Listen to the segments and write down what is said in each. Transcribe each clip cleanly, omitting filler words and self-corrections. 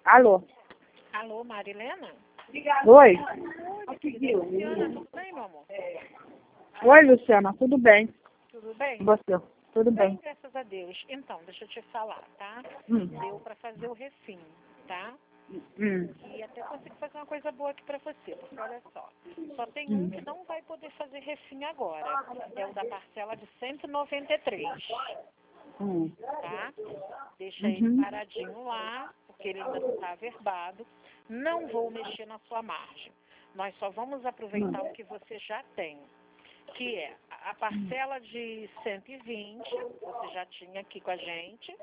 Alô? Alô, Marilena? Oi? Luciana, tudo bem, meu amor? Oi, Luciana, tudo bem? Tudo bem? E você? Tudo bem? Graças a Deus. Então, deixa eu te falar, tá? Hum. Deu pra fazer o refim, tá? Hum. E até consigo fazer uma coisa boa aqui pra você, porque olha só tem um que não vai poder fazer refim agora. É o da parcela de 193, tá? Deixa ele paradinho lá, porque ele ainda não está averbado. Não vou mexer na sua margem. Nós só vamos aproveitar o que você já tem, que é a parcela de 120, você já tinha aqui com a gente,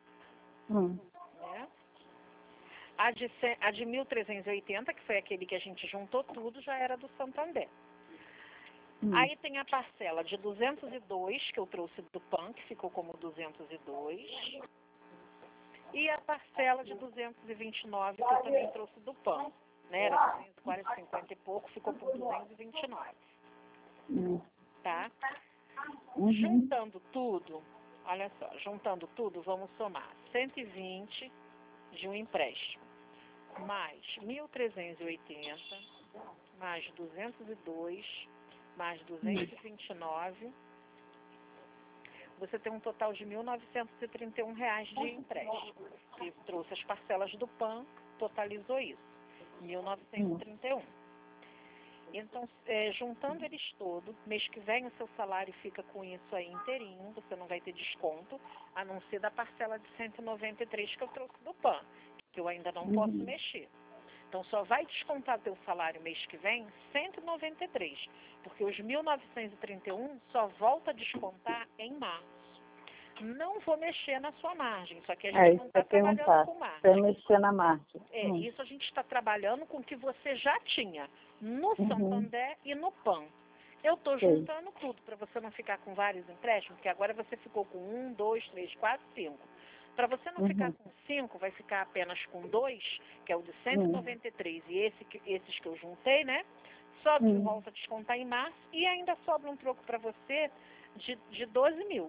né? A de 1.380, que foi aquele que a gente juntou tudo, já era do Santander. Aí tem a parcela de 202, que eu trouxe do PAN, que ficou como 202. E a parcela de 229, que eu também trouxe do PAN. Né? Era 240, 50 e pouco, ficou por 229. Tá? Juntando tudo, olha só, juntando tudo, vamos somar 120 de um empréstimo, mais 1.380, mais 202, mais 229, você tem um total de R$ 1.931 de empréstimo. Que trouxe as parcelas do PAN, totalizou isso, 1.931. Então, juntando eles todos, mês que vem o seu salário fica com isso aí inteirinho, você não vai ter desconto, a não ser da parcela de 193 que eu trouxe do PAN, que eu ainda não posso mexer. Então, só vai descontar teu salário mês que vem 193, porque os 1.931 só volta a descontar em março. Não vou mexer na sua margem, só que a gente não está trabalhando com margem. Vai mexer na margem. Isso a gente está trabalhando com o que você já tinha no Santander e no PAN. Eu estou juntando tudo para você não ficar com vários empréstimos, porque agora você ficou com 1, 2, 3, 4, 5. Para você não ficar com 5, vai ficar apenas com 2, que é o de 193 e esses que eu juntei, né? Só de volta a descontar em março e ainda sobra um troco para você de 12 mil.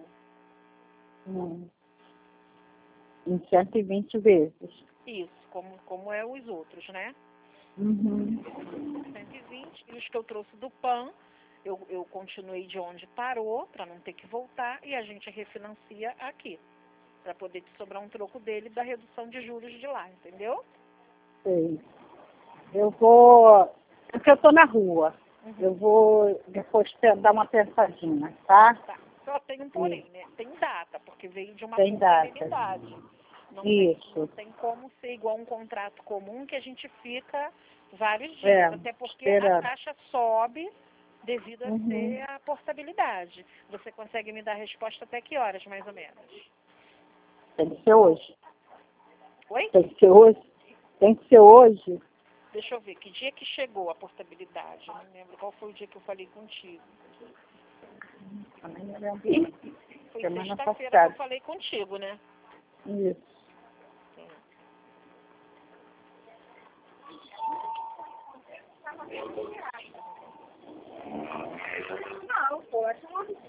Em 120 vezes. Isso, como é os outros, né? 120, e os que eu trouxe do PAN, eu continuei de onde parou, para não ter que voltar, e a gente refinancia aqui, para poder te sobrar um troco dele da redução de juros de lá, entendeu? Sei. Eu vou... Porque eu estou na rua. Eu vou depois dar uma pensadinha, tá? Tá. Só tem um porém, né? Tem data, porque veio de uma Tem portabilidade. Não Isso. tem como ser igual um contrato comum que a gente fica vários dias, até porque a taxa sobe devido a ser a portabilidade. Você consegue me dar a resposta até que horas, mais ou menos? Tem que ser hoje. Oi? Tem que ser hoje. Tem que ser hoje. Deixa eu ver, que dia que chegou a portabilidade? Eu não lembro qual foi o dia que eu falei contigo. Foi sexta-feira que eu falei contigo, né? Isso. Não, pode.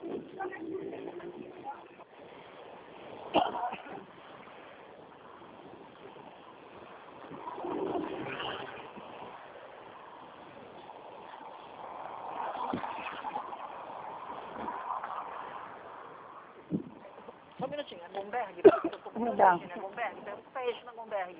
Só um minutinho, é Gomberg? Eu tô com Não o dá. né, Gomberg? Pergunta isso na Gomberg.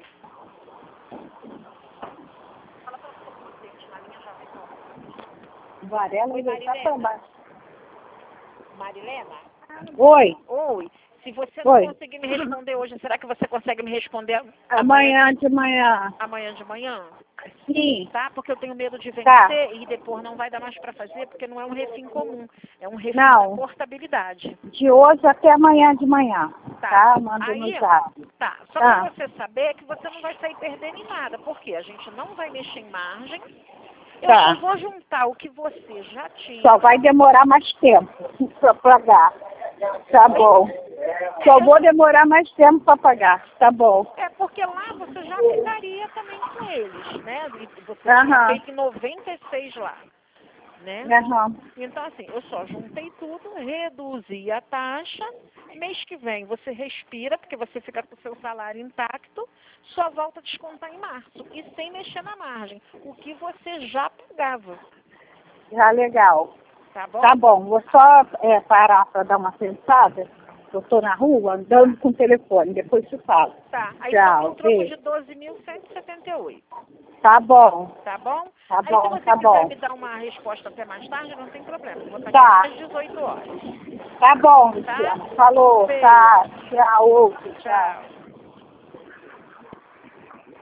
Fala pra você com o cliente na linha já vem. Varela Oi, já está Marilena. para baixo. Marilena? Oi. Oi. Se você não conseguir me responder hoje, será que você consegue me responder Amanhã de manhã. amanhã de manhã? Sim. Tá? Porque eu tenho medo de vencer e depois não vai dar mais para fazer, porque não é um refim comum. É um refim da portabilidade. De hoje até amanhã de manhã. Tá? Manda no zap. Tá. Só para você saber que você não vai sair perdendo em nada. Porque a gente não vai mexer em margem. Eu só vou juntar o que você já tinha. Só vai demorar mais tempo para pagar. Tá bom. Só vou demorar mais tempo para pagar. Tá bom. É porque lá você já ficaria também com eles, né? E você tinha feito em 96 lá. né? Aham. Então, assim, eu só juntei tudo, reduzi a taxa. Mês que vem você respira, porque você fica com o seu salário intacto, só volta a descontar em março. E sem mexer na margem, o que você já pagava. Já legal. Tá bom? Tá bom, vou só parar para dar uma pensada. Eu tô na rua andando com o telefone, depois te falo. Tá. Aí Tchau, só tem um troco beijo. de 12.178. Tá bom, Tá bom? tá Aí se bom, você tá quiser bom. me dar uma resposta até mais tarde, não tem problema. Eu vou estar Tá. aqui às 18 horas. Tá bom, Tá? Luciana. Falou, Beijo. tá. Tchau, outro, tchau. Tchau.